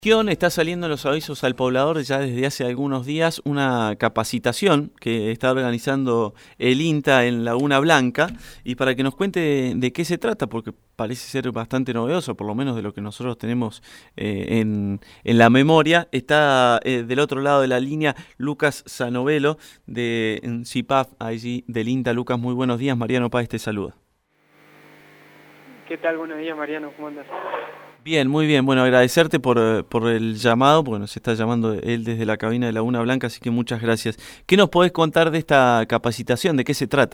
Está saliendo en los avisos al poblador ya desde hace algunos días una capacitación que está organizando el INTA en Laguna Blanca, y para que nos cuente de qué se trata, porque parece ser bastante novedoso, por lo menos de lo que nosotros tenemos en la memoria, está del otro lado de la línea Lucas Sanovelo de CIPAF, allí del INTA. Lucas, muy buenos días. Mariano Páez te saluda. ¿Qué tal? Buenos días, Mariano. ¿Cómo andas? Bien, muy bien. Bueno, agradecerte por el llamado, porque nos está llamando él desde la cabina de Laguna Blanca, así que muchas gracias. ¿Qué nos podés contar de esta capacitación? ¿De qué se trata?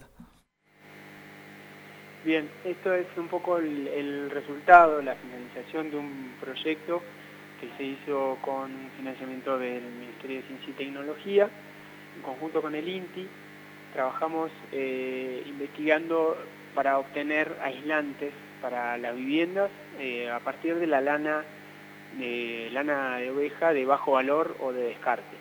Bien, esto es un poco el resultado, la finalización de un proyecto que se hizo con financiamiento del Ministerio de Ciencia y Tecnología, en conjunto con el INTI. Trabajamos investigando para obtener aislantes para las viviendas a partir de la lana de oveja de bajo valor o de descarte.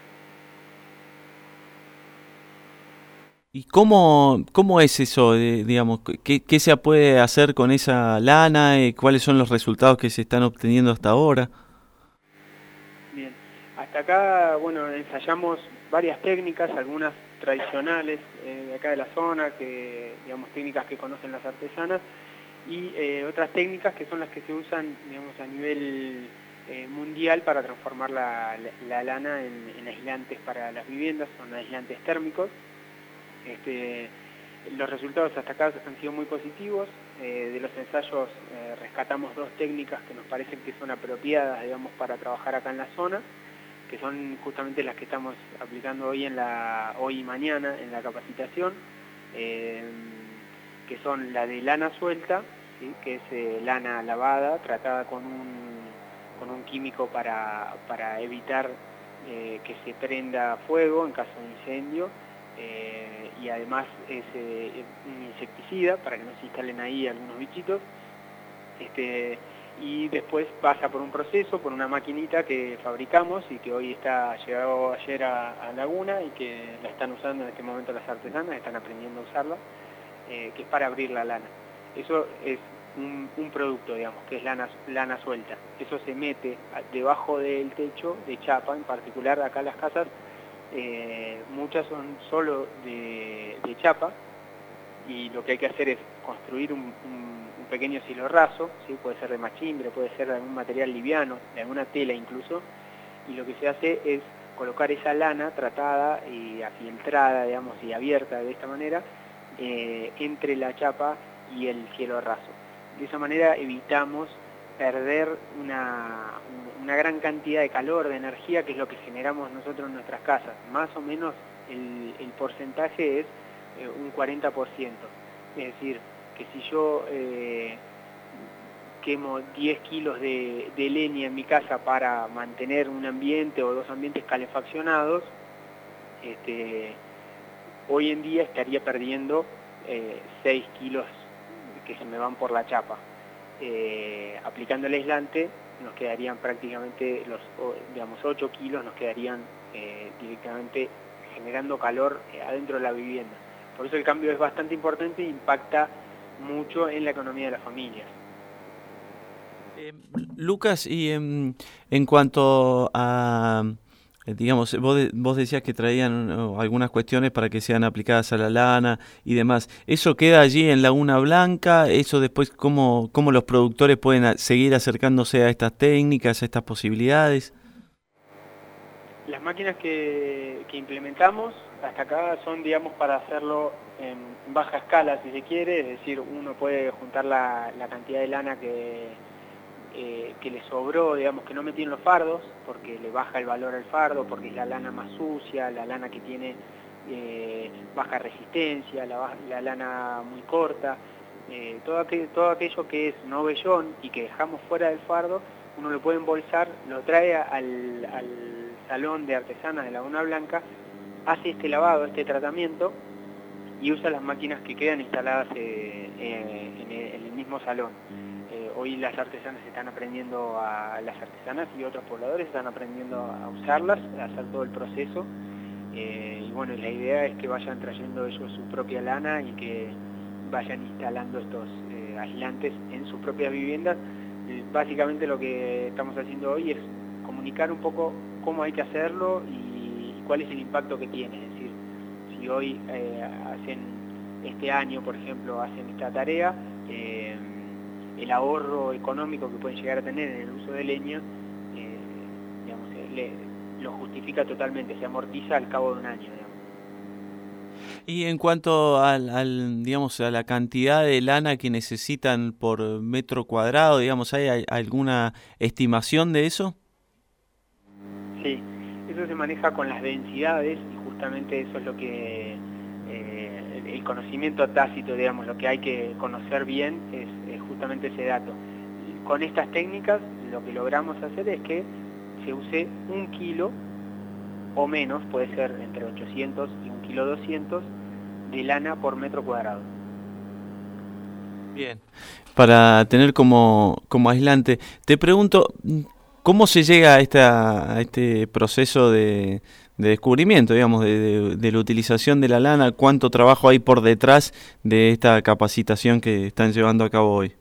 ¿Y cómo es eso, digamos, qué se puede hacer con esa lana? ¿Cuáles son los resultados que se están obteniendo hasta ahora? Bien, hasta acá, bueno, ensayamos varias técnicas, algunas tradicionales de acá de la zona, digamos, técnicas que conocen las artesanas, y otras técnicas que son las que se usan, digamos, a nivel mundial para transformar la lana en aislantes para las viviendas, son aislantes térmicos. Los resultados hasta acá han sido muy positivos. De los ensayos rescatamos dos técnicas que nos parecen que son apropiadas, digamos, para trabajar acá en la zona, que son justamente las que estamos aplicando hoy y mañana en la capacitación, que son la de lana suelta, ¿sí? Que es lana lavada, tratada con un químico para evitar que se prenda fuego en caso de incendio. Y además es un insecticida para que no se instalen ahí algunos bichitos, y después pasa por un proceso, por una maquinita que fabricamos y que hoy llegó ayer a Laguna y que la están usando en este momento las artesanas, están aprendiendo a usarla, que es para abrir la lana. Eso es un producto, digamos, que es lana suelta. Eso se mete debajo del techo de chapa, en particular acá las casas. Muchas son solo de chapa, y lo que hay que hacer es construir un pequeño silo raso, ¿sí? Puede ser de machimbre, puede ser de algún material liviano, de alguna tela incluso, y lo que se hace es colocar esa lana tratada y afiltrada, digamos, y abierta de esta manera, entre la chapa y el cielo raso. De esa manera evitamos perder una gran cantidad de calor, de energía, que es lo que generamos nosotros en nuestras casas. Más o menos el porcentaje es un 40%. Es decir, que si yo quemo 10 kilos de leña en mi casa para mantener un ambiente o dos ambientes calefaccionados, hoy en día estaría perdiendo 6 kilos que se me van por la chapa. Aplicando el aislante nos quedarían prácticamente digamos, 8 kilos nos quedarían directamente generando calor adentro de la vivienda. Por eso el cambio es bastante importante e impacta mucho en la economía de las familias. Lucas, y en cuanto a, digamos, vos decías que traían algunas cuestiones para que sean aplicadas a la lana y demás. ¿Eso queda allí en Laguna Blanca? ¿Eso después cómo los productores pueden seguir acercándose a estas técnicas, a estas posibilidades? Las máquinas que implementamos hasta acá son, digamos, para hacerlo en baja escala, si se quiere, es decir, uno puede juntar la cantidad de lana que le sobró, digamos, que no metió en los fardos, porque le baja el valor al fardo, porque es la lana más sucia, la lana que tiene baja resistencia, la lana muy corta, todo aquello que es no vellón y que dejamos fuera del fardo, uno lo puede embolsar, lo trae al salón de artesanas de Laguna Blanca, hace este lavado, este tratamiento, y usa las máquinas que quedan instaladas en el mismo salón. Hoy las artesanas están aprendiendo las artesanas y otros pobladores están aprendiendo a usarlas, a hacer todo el proceso, y bueno, la idea es que vayan trayendo ellos su propia lana y que vayan instalando estos aislantes en sus propias viviendas. Básicamente lo que estamos haciendo hoy es como un indicar un poco cómo hay que hacerlo y cuál es el impacto que tiene. Es decir, si hoy este año, por ejemplo, hacen esta tarea, el ahorro económico que pueden llegar a tener en el uso de leña, digamos, lo justifica totalmente, se amortiza al cabo de un año, digamos. Y en cuanto digamos, a la cantidad de lana que necesitan por metro cuadrado, digamos, ¿hay alguna estimación de eso? Sí, eso se maneja con las densidades y justamente eso es lo que el conocimiento tácito, digamos, lo que hay que conocer bien es justamente ese dato. Y con estas técnicas lo que logramos hacer es que se use 1 kilo o menos, puede ser entre 800 y 1 kilo 200 de lana por metro cuadrado. Bien, para tener como aislante. Te pregunto, ¿cómo se llega a este proceso de descubrimiento, digamos, de la utilización de la lana? ¿Cuánto trabajo hay por detrás de esta capacitación que están llevando a cabo hoy?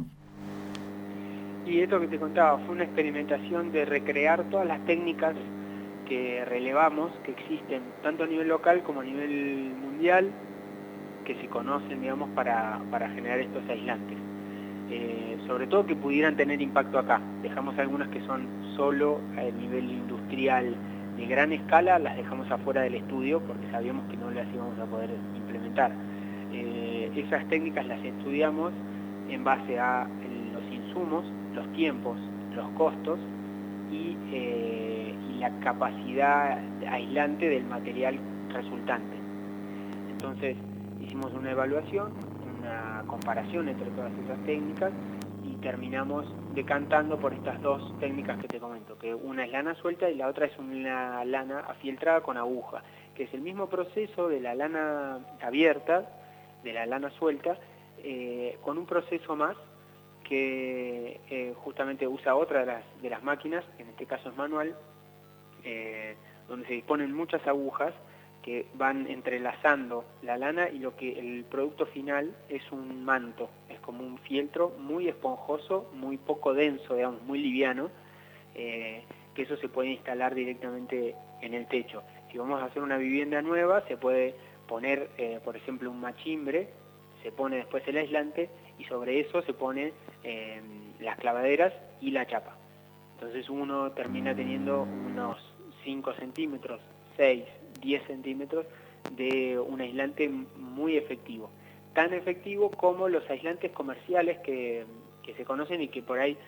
Y esto que te contaba fue una experimentación de recrear todas las técnicas que relevamos, que existen tanto a nivel local como a nivel mundial, que se conocen, digamos, para generar estos aislantes. Sobre todo que pudieran tener impacto acá. Dejamos algunas que son solo a nivel industrial de gran escala, las dejamos afuera del estudio porque sabíamos que no las íbamos a poder implementar. Esas técnicas las estudiamos en base a los insumos, los tiempos, los costos y la capacidad aislante del material resultante. Entonces hicimos una evaluación, una comparación entre todas esas técnicas y terminamos decantando por estas dos técnicas que te comento, que una es lana suelta y la otra es una lana afieltrada con aguja, que es el mismo proceso de la lana abierta, de la lana suelta, con un proceso más que justamente usa otra de las máquinas, que en este caso es manual, donde se disponen muchas agujas que van entrelazando la lana y el producto final es un manto, es como un fieltro muy esponjoso, muy poco denso, digamos, muy liviano, que eso se puede instalar directamente en el techo. Si vamos a hacer una vivienda nueva, se puede poner, por ejemplo, un machimbre, se pone después el aislante y sobre eso se pone las clavaderas y la chapa. Entonces uno termina teniendo unos 5 centímetros, 6, 10 centímetros de un aislante muy efectivo. Tan efectivo como los aislantes comerciales que se conocen y que por ahí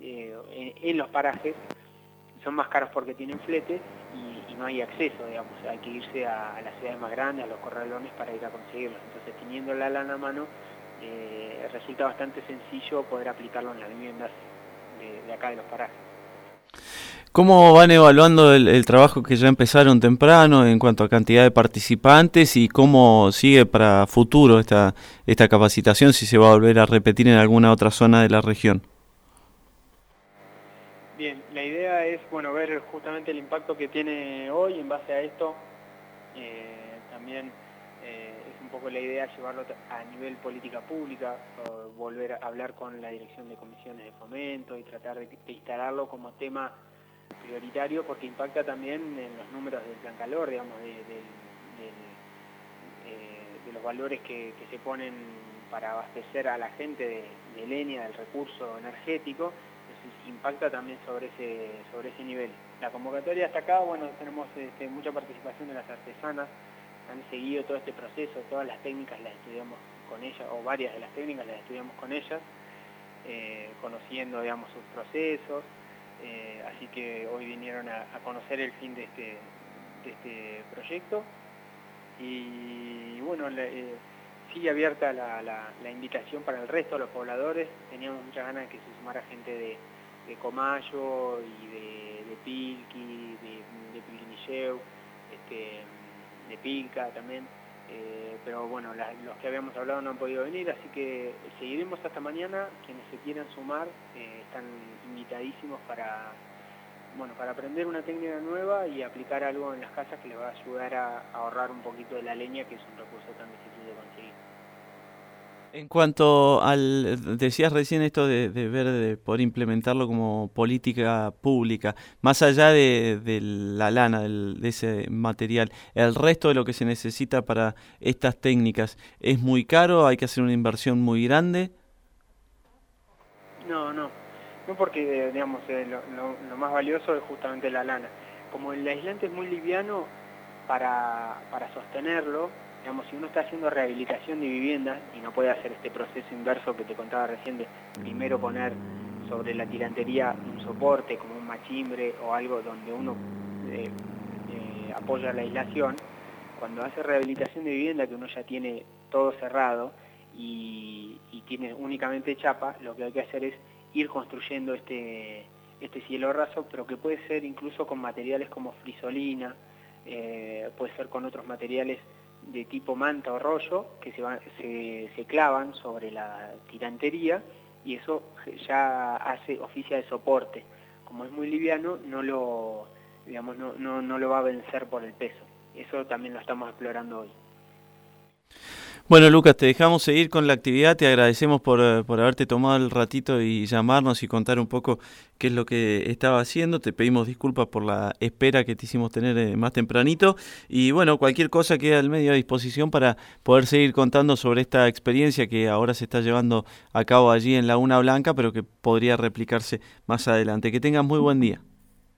en los parajes son más caros porque tienen flete y no hay acceso, digamos, hay que irse a las ciudades más grandes, a los corralones para ir a conseguirlos. Entonces teniendo la lana a mano resulta bastante sencillo poder aplicarlo en las viviendas de acá de los parajes. ¿Cómo van evaluando el trabajo que ya empezaron temprano en cuanto a cantidad de participantes y cómo sigue para futuro esta capacitación, si se va a volver a repetir en alguna otra zona de la región? Bien, la idea es ver justamente el impacto que tiene hoy. En base a esto también es un poco la idea llevarlo a nivel política pública, volver a hablar con la dirección de comisiones de fomento y tratar de instalarlo como tema prioritario, porque impacta también en los números del plan calor, digamos, de los valores que se ponen para abastecer a la gente de leña, del recurso energético. Entonces impacta también sobre ese nivel. La convocatoria hasta acá, tenemos mucha participación de las artesanas, han seguido todo este proceso, todas las técnicas las estudiamos con ellas, o varias de las técnicas las estudiamos con ellas, conociendo, digamos, sus procesos. Así que hoy vinieron a conocer el fin de este proyecto y sigue abierta la invitación para el resto de los pobladores. Teníamos muchas ganas de que se sumara gente de Comayo y de Pilqui, de Pilquinilleu, de Pilca también, pero los que habíamos hablado no han podido venir, así que seguiremos hasta mañana. Quienes se quieran sumar están invitadísimos para aprender una técnica nueva y aplicar algo en las casas que les va a ayudar a ahorrar un poquito de la leña, que es un recurso tan difícil de conseguir. En cuanto al, decías recién esto de ver, de poder implementarlo como política pública, más allá de la lana, de ese material, el resto de lo que se necesita para estas técnicas, ¿es muy caro? ¿Hay que hacer una inversión muy grande? No porque, digamos, lo más valioso es justamente la lana. Como el aislante es muy liviano, para sostenerlo, digamos, si uno está haciendo rehabilitación de viviendas y no puede hacer este proceso inverso que te contaba recién de primero poner sobre la tirantería un soporte como un machimbre o algo donde uno apoya la aislación, cuando hace rehabilitación de vivienda que uno ya tiene todo cerrado y tiene únicamente chapa, lo que hay que hacer es ir construyendo este cielo raso, pero que puede ser incluso con materiales como frisolina, puede ser con otros materiales de tipo manta o rollo que se clavan sobre la tirantería y eso ya oficia de soporte. Como es muy liviano, no lo va a vencer por el peso. Eso también lo estamos explorando hoy. Bueno, Lucas, te dejamos seguir con la actividad, te agradecemos por haberte tomado el ratito y llamarnos y contar un poco qué es lo que estaba haciendo. Te pedimos disculpas por la espera que te hicimos tener más tempranito y bueno, cualquier cosa queda al medio a disposición para poder seguir contando sobre esta experiencia que ahora se está llevando a cabo allí en Laguna Blanca, pero que podría replicarse más adelante. Que tengas muy buen día.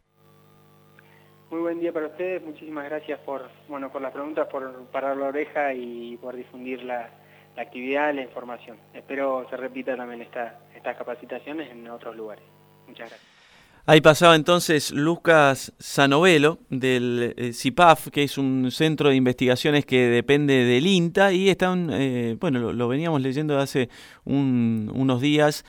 Muy buen día para ustedes, muchísimas gracias por las preguntas, por parar la oreja y por difundir la actividad, la información. Espero se repita también estas capacitaciones en otros lugares. Muchas gracias. Ahí pasaba entonces Lucas Sanovelo del CIPAF, que es un centro de investigaciones que depende del INTA y están, bueno, lo veníamos leyendo hace unos días,